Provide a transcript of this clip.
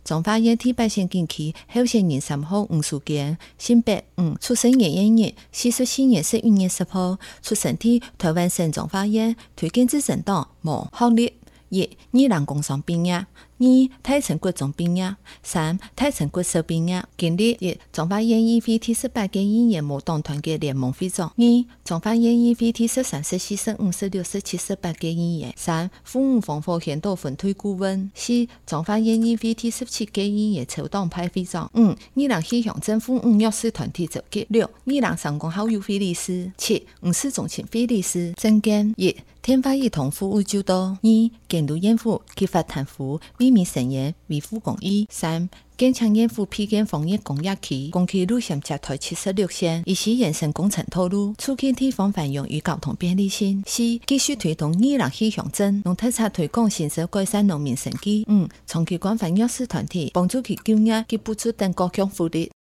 中华烟第八县近期候选人3号吴淑娟，性别出生年1月，44年11月10号，出生地台湾省中华烟，推荐自政党无学历。1. 宜兰工商毕业。2. 太城国中毕业。3. 太城国小毕业。经历1. 中华烟议会第18届议员无党团结联盟会长。2. 中华烟议会第13、14、15、16、17、18届议员。3. 服务丰富县道分推顾问。4. 中华烟议会第17届议员超党派会长。5. 宜兰气象政府弱势团体召集。6. 宜兰商工好友会理事。7. 吴氏中心会理事。政见1. 天发一同服务就多。2. 监督严府揭发贪腐，为民伸冤，维护公义。3. 坚强严府批建防疫工业区，公区路线接台76线，以及延伸工程道路，促进地方繁荣与交通便利性。4. 继续推动宜兰气象镇农特产推广建设改善农民生计。5. 长期关怀弱势团体，帮助其就业及补助等各项福利。